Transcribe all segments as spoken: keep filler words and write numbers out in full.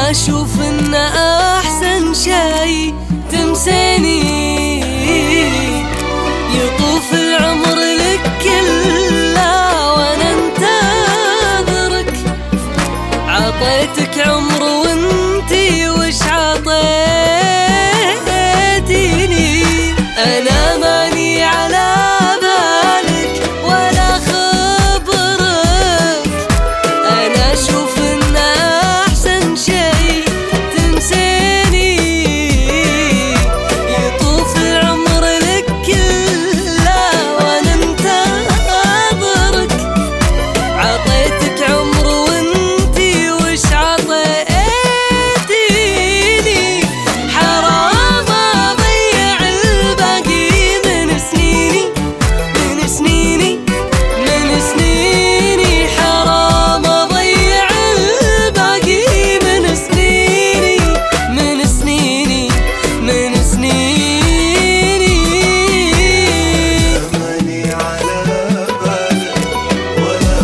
أنا أشوف إن أحسن شي تنسيني، يطوف العمر لك كله وأنا انتظرك. عطيتك عمر وانتي وش عطيتيني؟ أنا ماني على بالك ولا خبرك. أنا أشوف إن أحسن شي تنسيني، يطوف العمر لك كله وأنا انتظرك. عطيتك عمر وانتي وش عطيتيني؟ حرام أضيع الباقي من سنيني، من سنيني من سنيني. حرام أضيع الباقي من سنيني، من سنيني من سنيني. ماني على بالك ولا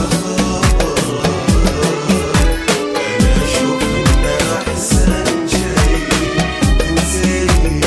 خبرك. أنا أشوف إن أحسن شي تنسيني.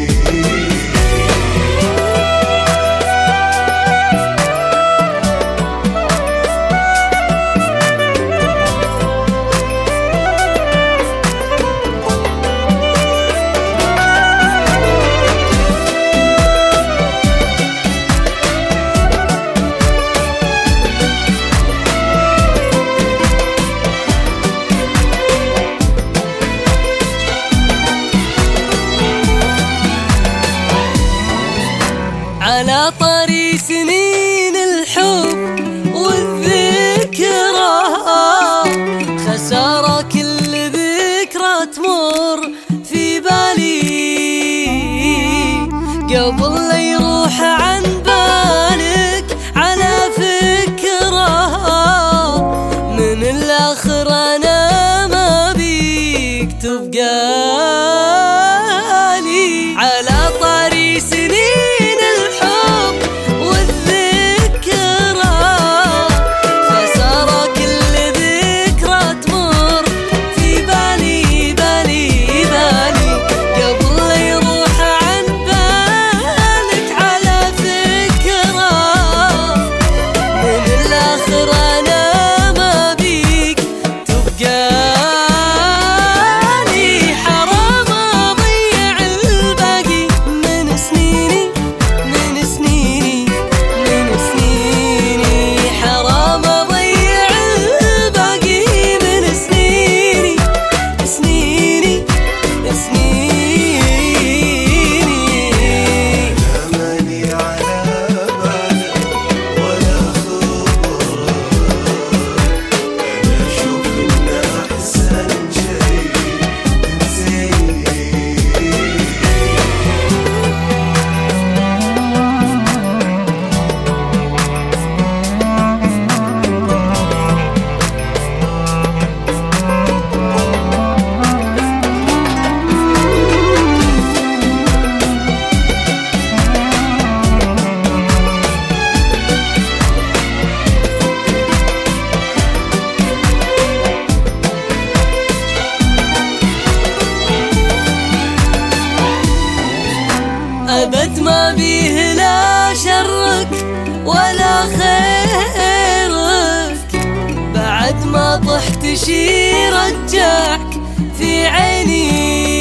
على طري سنين الحب والذكرى، خسارة كل ذكرى تمر في بالي. قبل لا يروح عن بالك على فكرة، من الآخر أنا ما بيك تبقالي. على طري سنين الحب والذكرى، خسارة كل ذكرى تمر في بالي بالي بالي. قبل لا يروح عن بالك على فكرة، من الآخر أنا ما بيك تبقالي. حرام أضيع الباقي من سنيني، من سنيني من سنيني. حرام أضيع الباقي من سنيني، سنيني سنيني. ماني على بالك ولا خبرك. أنا أشوف إن أحسن شي تنسيني. أبد ما بيه لا شرك ولا خيرك. بعد ما طحت شي رجعك في عيني.